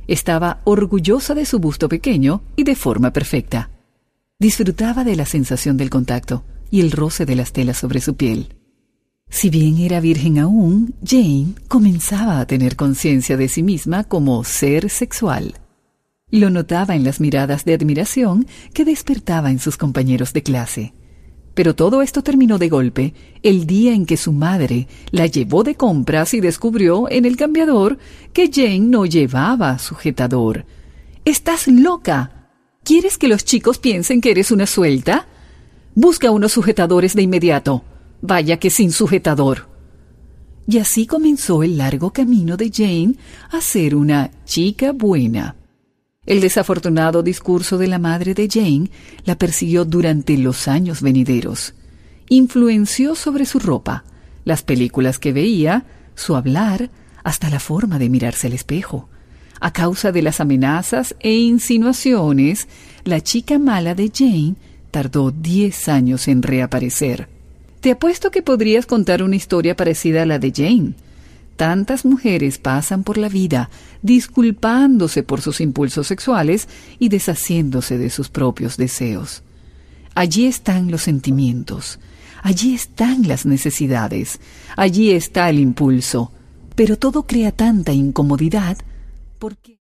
Estaba orgullosa de su busto pequeño y de forma perfecta. Disfrutaba de la sensación del contacto y el roce de las telas sobre su piel. Si bien era virgen aún, Jane comenzaba a tener conciencia de sí misma como ser sexual. Lo notaba en las miradas de admiración que despertaba en sus compañeros de clase. Pero todo esto terminó de golpe el día en que su madre la llevó de compras y descubrió en el cambiador que Jane no llevaba sujetador. «¡Estás loca! ¿Quieres que los chicos piensen que eres una suelta? Busca unos sujetadores de inmediato. Vaya que sin sujetador». Y así comenzó el largo camino de Jane a ser una chica buena. El desafortunado discurso de la madre de Jane la persiguió durante los años venideros. Influenció sobre su ropa, las películas que veía, su hablar, hasta la forma de mirarse al espejo. A causa de las amenazas e insinuaciones, la chica mala de Jane tardó 10 años en reaparecer. Te apuesto que podrías contar una historia parecida a la de Jane. Tantas mujeres pasan por la vida disculpándose por sus impulsos sexuales y deshaciéndose de sus propios deseos. Allí están los sentimientos, allí están las necesidades, allí está el impulso, pero todo crea tanta incomodidad porque